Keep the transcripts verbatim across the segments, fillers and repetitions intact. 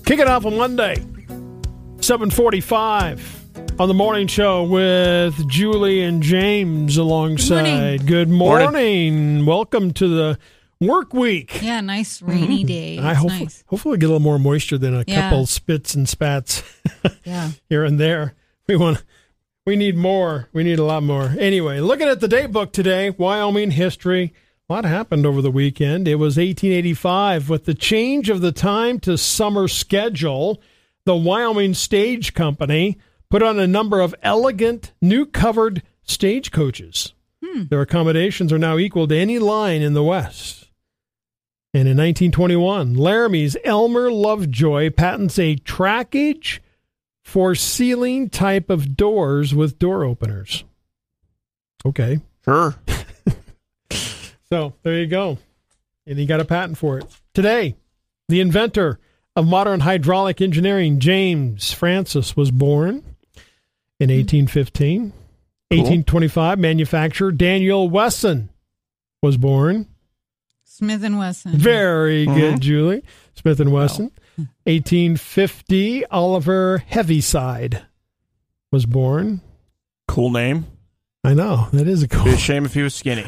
Kick it off on Monday, seven forty-five on the morning show with Julie and James alongside. Good morning. Good morning. Welcome to the work week. Yeah, nice rainy mm-hmm. day. I hope, nice. Hopefully we get a little more moisture than a yeah. couple spits and spats yeah. here and there. We want, we need more. We need a lot more. Anyway, looking at the date book today, Wyoming history. A lot happened over the weekend. It was eighteen eighty-five. With the change of the time to summer schedule, the Wyoming Stage Company put on a number of elegant, new covered stagecoaches. Hmm. Their accommodations are now equal to any line in the West. And in nineteen twenty-one, Laramie's Elmer Lovejoy patents a trackage for ceiling type of doors with door openers. Okay. Sure. So there you go. And he got a patent for it. Today, the inventor of modern hydraulic engineering, James Francis, was born in eighteen fifteen. Cool. eighteen twenty-five, manufacturer Daniel Wesson was born. Smith and Wesson. Very mm-hmm. good, Julie. Smith and Wesson. Wow. eighteen fifty, Oliver Heaviside was born. Cool name. I know. That is a cool It'd be a shame if he was skinny.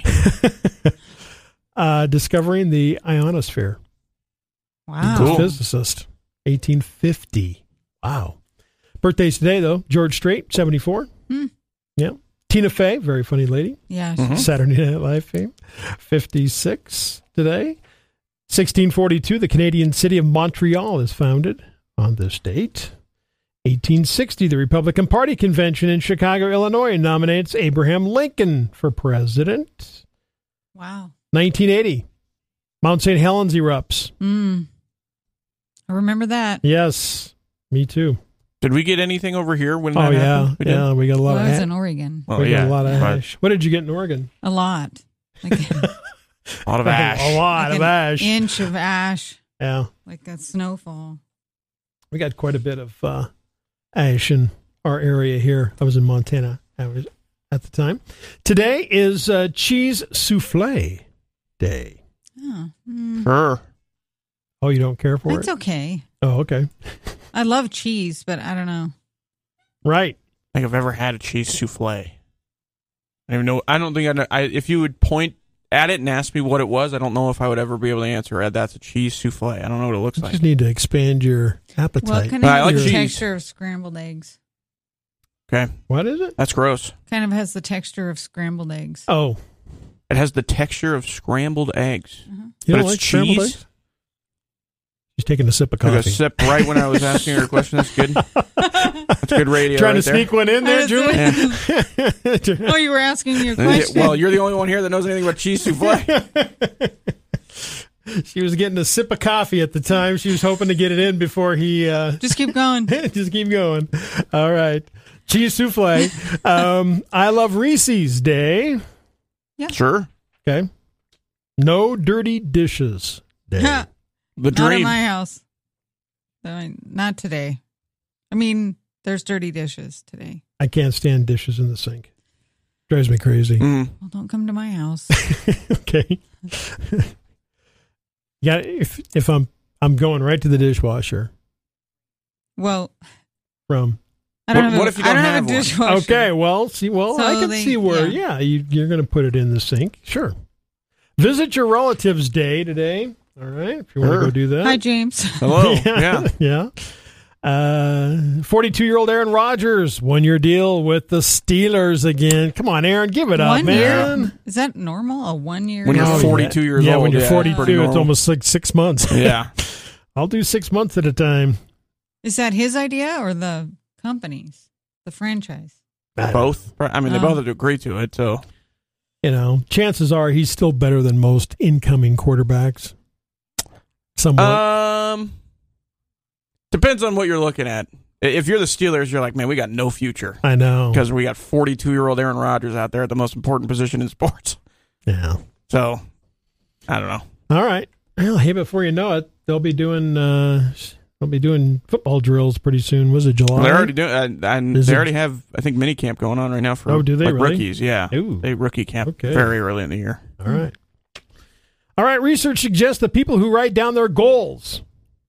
uh, discovering the ionosphere. Wow. Cool. Physicist. eighteen fifty. Wow. Birthdays today, though. George Strait, seventy-four. Hmm. Yeah. Tina Fey, very funny lady. Yeah. Mm-hmm. Saturday Night Live fame. fifty-six today. sixteen forty-two, the Canadian city of Montreal is founded on this date. eighteen sixty, the Republican Party convention in Chicago, Illinois nominates Abraham Lincoln for president. Wow. nineteen eighty, Mount Saint Helens erupts. Mm. I remember that. Yes, me too. Did we get anything over here when oh, that yeah. happened? We yeah, we got a lot well, of I was ash. in Oregon. Oh, we yeah. got a lot of But ash. What did you get in Oregon? A lot. Like, a lot of ash. A lot like of ash. Inch of ash. Yeah. Like a snowfall. We got quite a bit of uh, ash in our area here. I was in Montana I was at the time. Today is uh, Cheese Souffle Day. Oh, mm. Sure. Oh, you don't care for It's it? It's okay. Oh, okay. I love cheese, but I don't know. Right. I think I've ever had a cheese souffle. I don't even know. I don't think I, know, I. If you would point at it and ask me what it was, I don't know if I would ever be able to answer. That's a cheese souffle. I don't know what it looks you like. just need to expand your appetite. Well, it kind of I has like the cheese. texture of scrambled eggs. Okay. What is it? That's gross. Kind of has the texture of scrambled eggs. Oh. It has the texture of scrambled eggs. Uh-huh. You but don't it's like scrambled cheese? eggs? She's taking a sip of Took coffee. a sip right when I was asking her a question. That's good. That's good radio. Trying right to there. sneak one in there, Julie? Yeah. Oh, you were asking me a question. Well, you're the only one here that knows anything about cheese souffle. She was getting a sip of coffee at the time. She was hoping to get it in before he... Uh, Just keep going. just keep going. All right. Cheese souffle. um, I love Reese's Day. Yeah. Sure. Okay. No dirty dishes day. The Not at dream. my house. I mean, not today. I mean, there's dirty dishes today. I can't stand dishes in the sink. Drives me crazy. Mm. Well, don't come to my house. Okay. Yeah, if if I'm I'm going right to the dishwasher. Well, From I don't What- have. what a, if you I don't don't have have a one? dishwasher. Okay, well, see, well, So I can they- see where, yeah. yeah, you, you're going to put it in the sink. Sure. Visit your relatives day today. All right, if you want to Sure. go do that. Hi, James. Hello. Yeah. yeah. Uh, forty-two-year-old Aaron Rodgers, one-year deal with the Steelers again. Come on, Aaron, give it up, One man. year? Is that normal? A one year? When you're Oh, forty-two yeah. years yeah, old. when you're yeah, forty-two, pretty it's normal. almost like six months. Yeah. I'll do six months at a time. Is that his idea or the company's? The franchise? I don't- Both. I mean, they Oh. both agree to it, so. You know, chances are he's still better than most incoming quarterbacks. Somewhat. Um, depends on what you're looking at. If you're the Steelers, you're like, man, we got no future I know. because we got forty-two-year-old Aaron Rodgers out there at the most important position in sports. Yeah. So, I don't know. All right. Well, hey, before you know it, they'll be doing uh, they'll be doing football drills pretty soon. Was it July? Well, they're already doing, uh, and Is they it- already have, I think, mini camp going on right now for Oh, do they like, really? rookies. Yeah, Ooh. they rookie camp Okay. very early in the year. All right. All right. Research suggests that people who write down their goals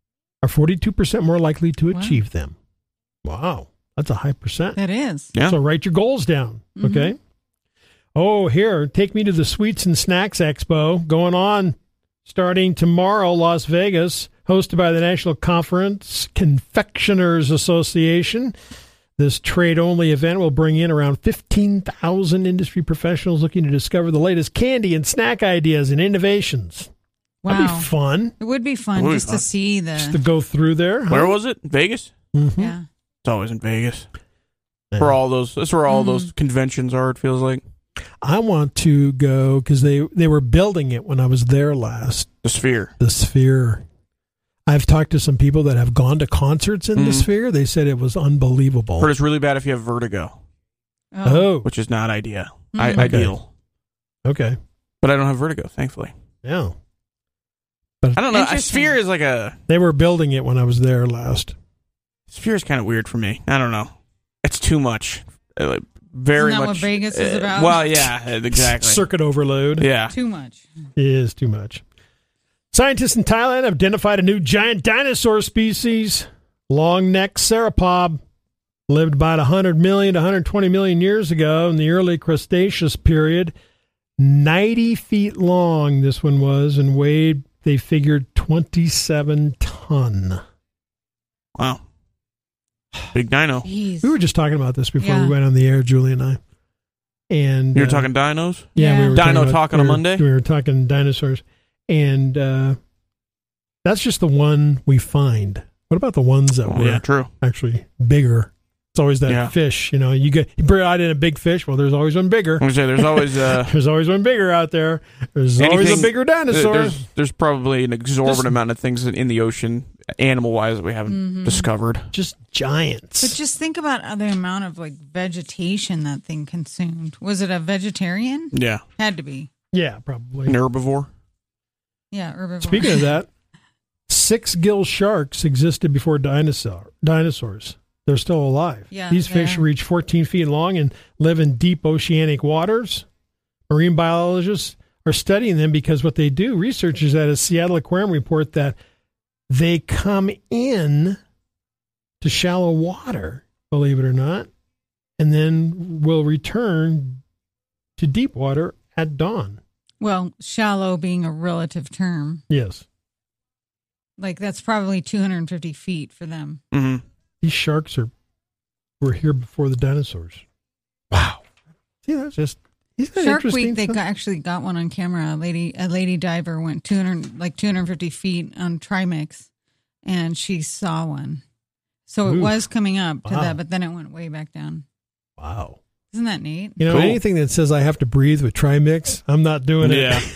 are forty-two percent more likely to Wow. achieve them. Wow, that's a high percent. That is. Yeah. So write your goals down, Mhm. okay? Oh, here, take me to the Sweets and Snacks Expo going on starting tomorrow, Las Vegas, hosted by the National Conference Confectioners Association. This trade-only event will bring in around fifteen thousand industry professionals looking to discover the latest candy and snack ideas and innovations. That'd Wow. be fun It would be fun It would be just fun. to see just to the. go through there. huh? Where was it? Vegas? Mhm. Yeah. It's always in Vegas. Yeah. Where all those that's where all Mhm. those conventions are, it feels like. I want to go because they, they were building it when I was there last. The Sphere. The Sphere. I've talked to some people that have gone to concerts in the Mhm. Sphere. They said it was unbelievable. Heard it's really bad if you have vertigo, Oh, which is not idea. Mhm. I, Okay. Ideal. okay. But I don't have vertigo, thankfully. Yeah. I don't know. A Interesting. Sphere is like a They were building it when I was there last. Sphere is kind of weird for me. I don't know. It's too much. Uh, like, very Isn't that much. what Vegas is uh, about? Well, yeah, exactly. Circuit overload. Yeah. Too much. It is too much. Scientists in Thailand have identified a new giant dinosaur species, long-necked sauropod, lived about one hundred million to one hundred twenty million years ago in the early Cretaceous period. ninety feet long, this one was, and weighed, they figured, twenty-seven ton. Wow. Big dino. Jeez. We were just talking about this before Yeah. we went on the air, Julie and I. And You were uh, talking dinos? Yeah, we Yeah. were Dino about- talk on we a were- Monday? We were talking dinosaurs, and uh, that's just the one we find. What about the ones that Oh, were yeah, true. actually bigger? It's always that Yeah. fish, you know. You get you bring out in a big fish. Well, there's always one bigger. I'm gonna say there's always uh, There's always one bigger out there. There's always a Anything- bigger dinosaur. there's there's probably an exorbitant Just- amount of things in the ocean, animal wise, that we haven't Mhm. discovered. Just giants. But just think about the amount of like vegetation that thing consumed. Was it a vegetarian? Yeah, Had to be. yeah, probably. an herbivore. Yeah, herbivore. Speaking of that, six-gill sharks existed before dinosaur dinosaurs. They're still alive. Yeah, These they fish are. reach fourteen feet long and live in deep oceanic waters. Marine biologists are studying them because what they do, researchers at a Seattle Aquarium report that they come in to shallow water, believe it or not, and then will return to deep water at dawn. Well, shallow being a relative term. Yes. Like that's probably two hundred fifty feet for them. hmm These sharks are were here before the dinosaurs. Wow. See, that's just isn't that Shark interesting Week, they stuff? got, actually got one on camera. A lady, a lady diver went two hundred, like two hundred fifty feet on Trimix, and she saw one. So it Ooh. was coming up to Wow. that, but then it went way back down. Wow. Isn't that neat? You know, Cool. anything that says I have to breathe with Trimix, I'm not doing it. Yeah.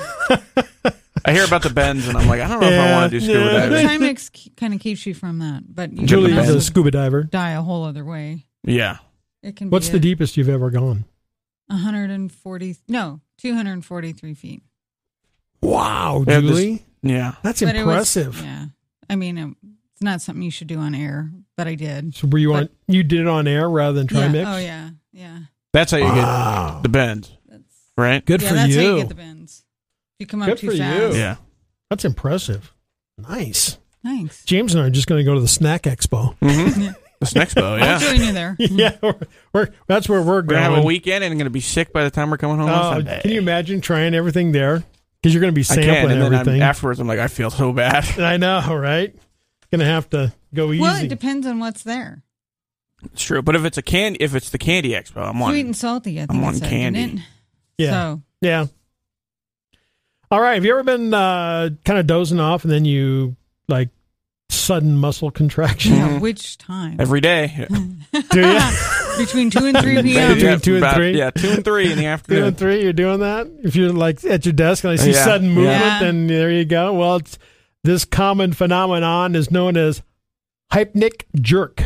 I hear about the bends, and I'm like, I don't know if I Yeah, want to do scuba yeah. diving. Trimix kind of keeps you from that, but you Julie can is also a scuba diver. die a whole other way. Yeah. It can. What's be the deepest you've ever gone? one hundred forty? No, two hundred forty-three feet. Wow, Yeah, this- Julie. Yeah. That's But it was- impressive. yeah, I mean, it, it's not something you should do on air, but I did. So were you on But- you did it on air rather than Yeah. Trimix? Oh yeah, yeah. That's how you Wow. get the bends, That's right? Good yeah. for that's you. how you get the bends. If you come up Good too for you. fast. Yeah. That's impressive. Nice. Thanks. James and I are just going to go to the Snack Expo. hmm The Snexpo, yeah. I'll join you there. yeah, we're, we're, that's where we're We're going. gonna have a weekend and going to be sick by the time we're coming home. on Oh, Sunday. can you imagine trying everything there? Because you're going to be I sampling can, and then I'm, everything. afterwards I'm like, I feel so bad. I know, right? Going to have to go easy. Well, it depends on what's there. It's true, but if it's a can, if it's the candy expo, I'm Sweet wanting. and salty. I think I'm it wanting said, candy. didn't it? Yeah. So Yeah. All right. Have you ever been uh, kind of dozing off and then you like sudden muscle contraction? yeah, Mhm. which time? Every day. Do you? Between two and three p.m. Between Yeah, two and about- three? Yeah, two and three in the Two afternoon. and three, you're doing that? If you're like at your desk and I see Yeah. sudden movement, Yeah. then there you go. Well, it's, this common phenomenon is known as hypnic jerk.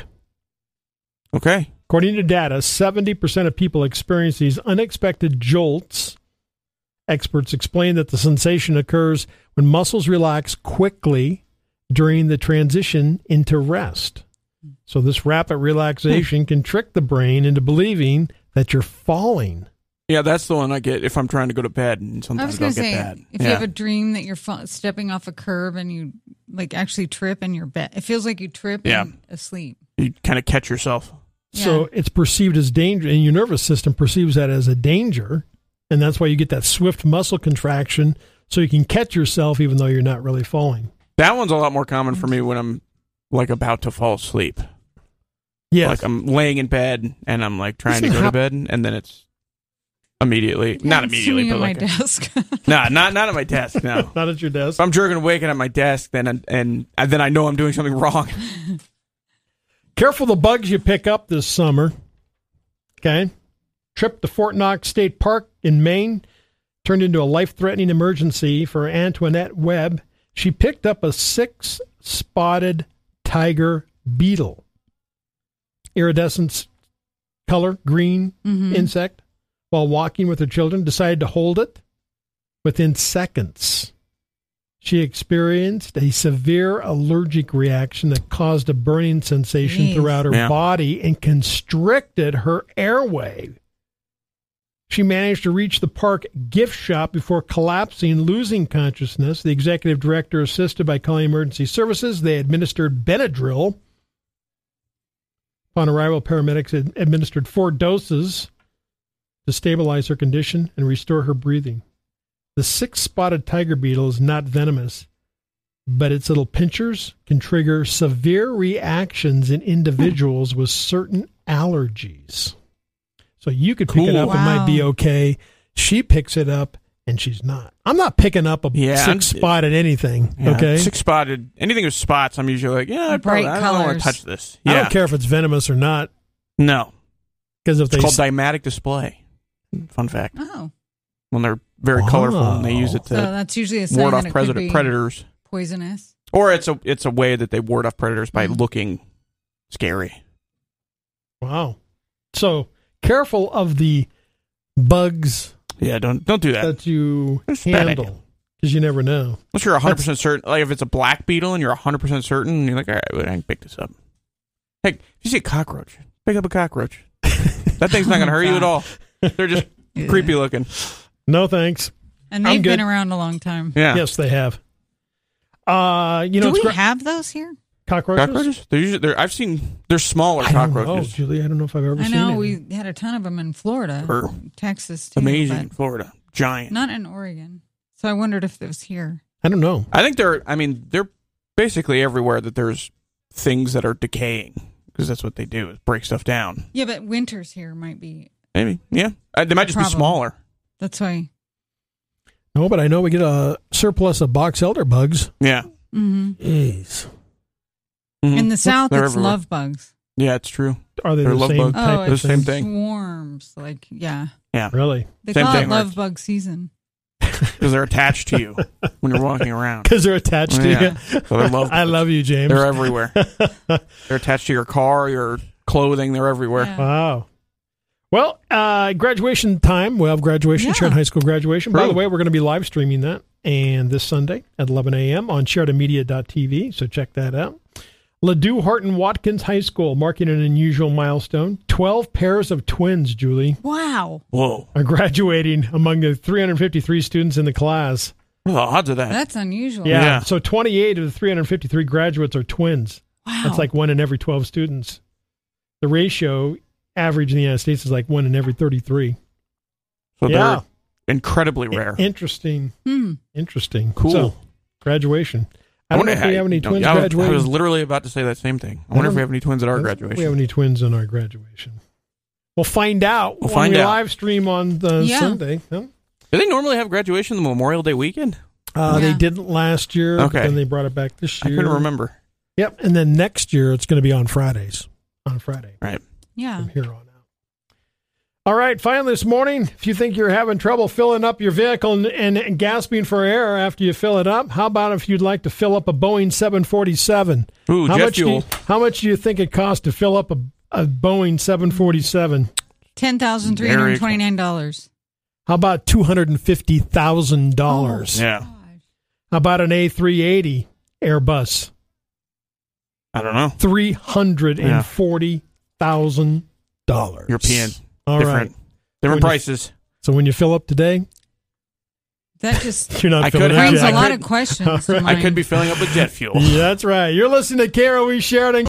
Okay. According to data, seventy percent of people experience these unexpected jolts. Experts explain that the sensation occurs when muscles relax quickly during the transition into rest. So this rapid relaxation can trick the brain into believing that you're falling. Yeah, that's the one I get if I'm trying to go to bed, and I sometimes was I'll going get to say, that. if yeah. you have a dream that you're fa- stepping off a curb and you like actually trip in your bed. It feels like you trip Yeah. and asleep. You kind of catch yourself. So Yeah. it's perceived as danger, and your nervous system perceives that as a danger, and that's why you get that swift muscle contraction, so you can catch yourself even though you're not really falling. That one's a lot more common for me when I'm like about to fall asleep. Yes. Like I'm laying in bed and I'm like trying to Listen, go how- to bed, and then it's immediately not It's immediately, sitting but at like my desk. nah, not not at my desk. No, Not at your desk. if I'm jerking awake and at my desk, then and, and and then I know I'm doing something wrong. Careful the bugs you pick up this summer. Okay. Trip to Fort Knox State Park in Maine turned into a life-threatening emergency for Antoinette Webb. She picked up a six-spotted tiger beetle. Iridescent color, green Mhm. insect, while walking with her children, decided to hold it. Within seconds, she experienced a severe allergic reaction that caused a burning sensation Jeez. throughout her Yeah. body and constricted her airway. She managed to reach the park gift shop before collapsing, losing consciousness. The executive director assisted by calling emergency services. They administered Benadryl. Upon arrival, paramedics had administered four doses to stabilize her condition and restore her breathing. The six-spotted tiger beetle is not venomous, but its little pinchers can trigger severe reactions in individuals with certain allergies. So you could pick it Cool. up, it might be Wow. okay. She picks it up, and she's not. I'm not picking up a Yeah, I'm- six-spotted anything, Yeah, okay? six spotted. Anything with spots, I'm usually like, yeah, I Bright probably I don't want colors. to touch this. I Yeah, don't care if it's venomous or not, no, because if it's they called Dymatic display. Fun fact: Oh, when they're very Wow. colorful, and they use it so to that's usually a sign ward that off it could predator, be predators, poisonous. or it's a it's a way that they ward off predators by Mm. looking scary. Wow. So careful of the bugs Yeah, don't don't do that. that you That's a bad idea. handle, because you never know. Unless you're one hundred percent certain, like if it's a black beetle and you're one hundred percent certain, and you're like, all right, well, I can pick this up. Heck, if you see a cockroach, pick up a cockroach. That thing's not going to hurt you at all. They're just Yeah. creepy looking. No thanks. And I'm they've been good. around a long time. Yeah. Yes, they have. Uh, you know, Do it's we gra- have those here? cockroaches. Cockroaches? They're usually, they're, I've seen, they're smaller I don't know, cockroaches. Julie. I don't know if I've ever I seen know it. we had a ton of them in Florida, Or- Texas too, Amazing in but Florida. Giant. not in Oregon. So I wondered if it was here. I don't know. I think they're, I mean, they're basically everywhere that there's things that are decaying, because that's what they do, is break stuff down. Yeah, but winters here might be. Maybe, yeah. Uh, they might just Problem. be smaller. That's why. No, but I know we get a surplus of box elder bugs. Yeah. Mm-hmm. Jeez. Mhm. In the south, They're it's everywhere. love bugs. Yeah, it's true. Are they They're the love same bugs. type Oh, of it's the same thing? thing. swarms. Like, yeah. Really? They Same call thing, it Mark. love bug season. Because they're attached to you when you're walking around. Because they're attached to Yeah. you. So they're love I bugs. love you, James. They're everywhere. They're attached to your car, your clothing. They're everywhere. Yeah. Wow. Well, uh, graduation time. We'll have graduation, Yeah. Sheridan High School graduation. By True. the way, we're going to be live streaming that and this Sunday at eleven a.m. on Sheridan Media dot t v, so check that out. Ladue Horton Watkins High School, marking an unusual milestone. twelve pairs of twins, Julie, Wow. Whoa. are graduating among the three hundred fifty-three students in the class. What are the odds of that? That's unusual. Yeah. Yeah. So twenty-eight of the three hundred fifty-three graduates are twins. Wow. That's like one in every twelve students. The ratio average in the United States is like one in every thirty-three. so yeah. they're incredibly rare. Interesting. Hmm. Interesting. Cool. So, graduation. I don't know if we have any no, twins I was, graduating. I was literally about to say that same thing. I I wonder if don't- we have any twins at I our don't know if graduation. We have any twins in our graduation. We'll find out We'll when find we out. live stream on the Yeah. Sunday. Huh? Do they normally have graduation the Memorial Day weekend? Uh, They Yeah. didn't last year, but Okay. then they brought it back this I year. couldn't remember. Yep, and then next year it's going to be on Fridays. On Friday Yeah. from here on out. All right, finally this morning, if you think you're having trouble filling up your vehicle and, and, and gasping for air after you fill it up, how about if you'd like to fill up a Boeing seven forty-seven? Ooh, How jet much, do you, fuel. how much do you think it costs to fill up a, a Boeing seven forty-seven? Ten thousand three hundred twenty-nine dollars. How about two hundred fifty thousand dollars? Yeah. How about an A three eighty Airbus? I don't know. three hundred forty thousand dollars. European. All different. right. Different When you- prices. So when you fill up today, That just You're not I filling could up have- brings Jack. a lot could- of questions to I mind. could be filling up with jet fuel. Yeah, that's right. You're listening to K R O E Sheridan.